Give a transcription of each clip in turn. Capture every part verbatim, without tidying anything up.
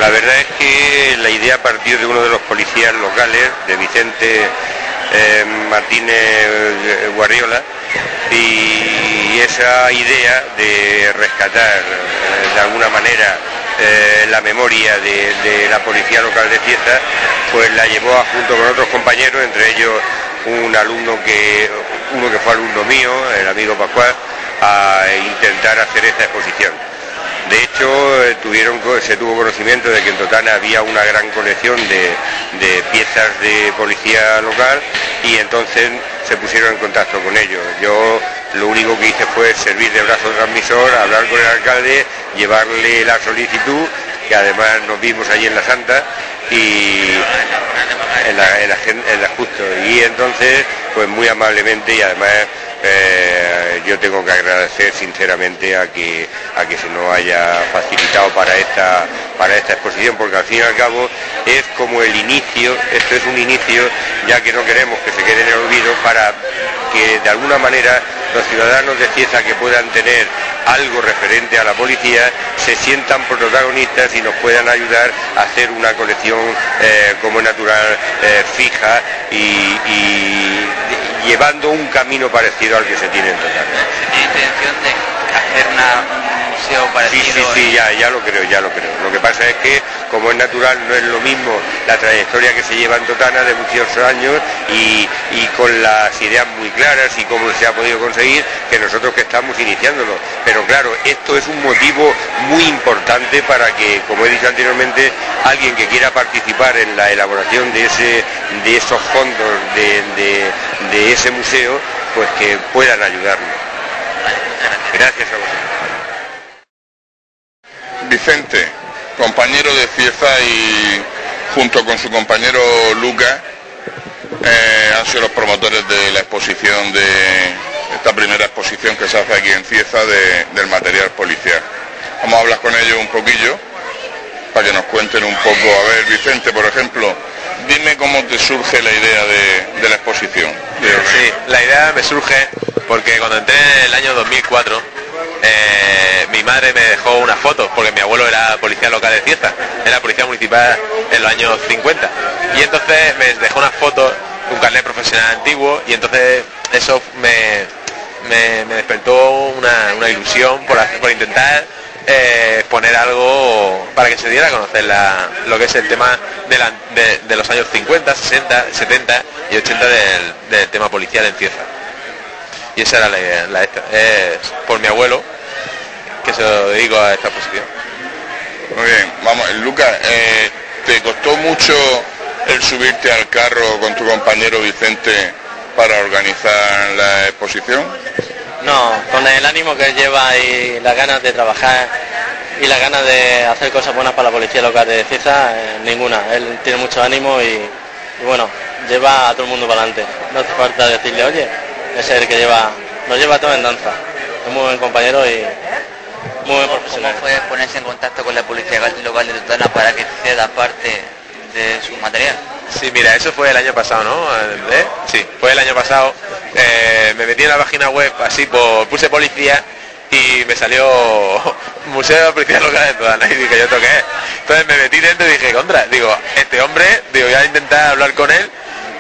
La verdad es que la idea partió de uno de los policías locales, de Vicente eh, Martínez Guardiola, y esa idea de rescatar eh, de alguna manera eh, la memoria de, de la policía local de Cieza, pues la llevó a, junto con otros compañeros, entre ellos un alumno que, uno que fue alumno mío, el amigo Pascual, a intentar hacer esta exposición. De hecho, eh, tuvieron, se tuvo conocimiento de que en Totana había una gran colección de, de piezas de policía local y entonces se pusieron en contacto con ellos. Yo lo único que hice fue servir de brazo transmisor, hablar con el alcalde, llevarle la solicitud, que además nos vimos allí en la Santa, y en la, en la, en la justo, y entonces pues muy amablemente, y además eh, yo tengo que agradecer sinceramente a que a que se nos haya facilitado para esta para esta exposición, porque al fin y al cabo es como el inicio, esto es un inicio, ya que no queremos que se quede en el olvido, para que de alguna manera los ciudadanos de Cieza que puedan tener algo referente a la policía se sientan protagonistas y nos puedan ayudar a hacer una colección eh, como es natural, eh, fija y, y llevando un camino parecido al que se tiene en Totana. ¿Se tiene intención de hacer una, un museo parecido? Sí, sí, sí, ya, ya lo creo, ya lo creo. Lo que pasa es que, como es natural, no es lo mismo la trayectoria que se lleva en Totana de muchos años y, y con las ideas muy claras y cómo se ha podido conseguir, que nosotros que estamos iniciándolo. Pero claro, esto es un motivo muy importante para que, como he dicho anteriormente, alguien que quiera participar en la elaboración de ese de esos fondos de, de, de ese museo, pues que puedan ayudarnos. Gracias a vosotros. Vicente, compañero de Cieza, y junto con su compañero Lucas eh, han sido los promotores de la exposición, de esta primera exposición que se hace aquí en Cieza de, del material policial. Vamos a hablar con ellos un poquillo para que nos cuenten un poco. A ver, Vicente, por ejemplo, dime cómo te surge la idea de, de la exposición. Sí, la idea me surge porque cuando entré en el año dos mil cuatro, eh, mi madre me dejó unas fotos, porque mi abuelo era policía local de Cieza, era policía municipal en los años cincuenta, y entonces me dejó unas fotos, un carnet profesional antiguo, y entonces eso me, me, me despertó una, una ilusión por, hacer, por intentar eh, poner algo para que se diera a conocer la, lo que es el tema de, la, de, de los años cincuenta, sesenta, setenta y ochenta del, del tema policial en Cieza. Y esa era la, la esta, es por mi abuelo que se lo dedico a esta exposición. Muy bien, vamos, Lucas, eh, ¿te costó mucho el subirte al carro con tu compañero Vicente para organizar la exposición? No, con el ánimo que él lleva y las ganas de trabajar y las ganas de hacer cosas buenas para la policía local de Cieza, eh, ninguna. Él tiene mucho ánimo y, y bueno, lleva a todo el mundo para adelante. No hace falta decirle, oye, es el que lleva, nos lleva todo en danza. Es muy buen compañero y muy buen profesional. ¿Cómo fue ponerse en contacto con la policía local de Totana para que ceda parte de su material? Sí, mira, eso fue el año pasado, ¿no? ¿Eh? Sí, fue el año pasado. Eh, me metí en la página web, así, por, puse policía y me salió Museo de Policía Local de Totana y dije, ¿yo esto qué es? Entonces me metí dentro y dije, contra, digo, este hombre, digo, voy a intentar hablar con él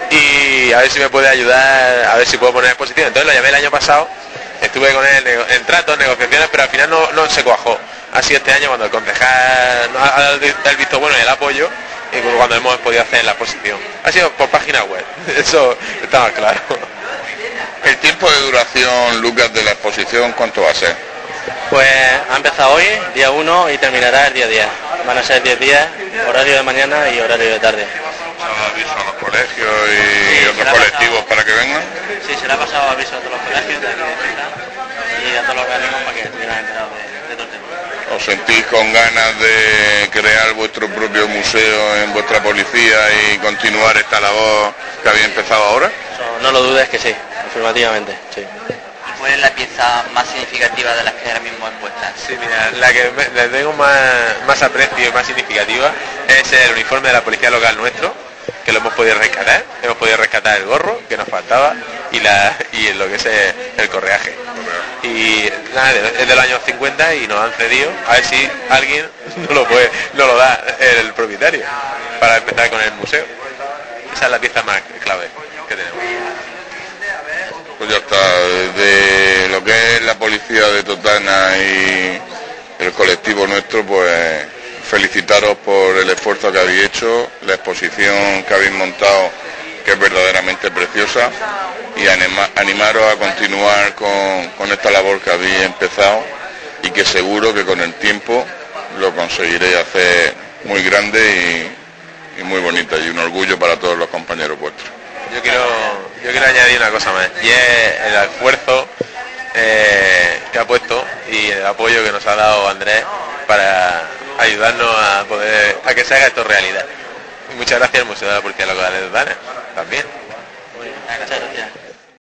y a ver si me puede ayudar, a ver si puedo poner exposición. Entonces lo llamé el año pasado, estuve con él en tratos, negociaciones, pero al final no, no se cuajó. Ha sido este año cuando el concejal nos ha dado el visto bueno y el apoyo, y cuando hemos podido hacer la exposición. Ha sido por página web, eso está más claro. ¿El tiempo de duración, Lucas, de la exposición cuánto va a ser? Pues ha empezado hoy, día uno, y terminará el día diez. Van a ser diez días, horario de mañana y horario de tarde. ¿Se ha dado aviso a los colegios y sí, otros colectivos para que vengan? Sí, se le ha pasado aviso a todos los colegios de aquí de Cieza y a todos los organismos para que estuvieran enterados de, de todo el tema. ¿Os sentís con ganas de crear vuestro propio museo en vuestra policía y continuar esta labor que habéis empezado ahora? Eso, no lo dudes que sí, afirmativamente, sí. ¿Y cuál es la pieza más significativa de las que ahora mismo expuestas? Sí, mira, la que me, le tengo más, más aprecio y más significativa es el uniforme de la policía local nuestro, que lo hemos podido rescatar, hemos podido rescatar el gorro que nos faltaba y, la, y lo que es el, el correaje. y nada, es de los años cincuenta y nos han cedido, a ver si alguien no lo puede, no lo da el propietario, para empezar con el museo. Esa es la pieza más clave que tenemos. Pues ya está, de lo que es la policía de Totana y el colectivo nuestro, pues felicitaros por el esfuerzo que habéis hecho, la exposición que habéis montado, que es verdaderamente preciosa, y anima, animaros a continuar con, con esta labor que habéis empezado y que seguro que con el tiempo lo conseguiréis hacer muy grande y, y muy bonita, y un orgullo para todos los compañeros vuestros. Yo quiero, yo quiero añadir una cosa más, y es el esfuerzo eh, que ha puesto y el apoyo que nos ha dado Andrés para ayudarnos a poder a que se haga esto realidad. Y muchas gracias al Museo de la Policía Local de Totana también. Muchas gracias.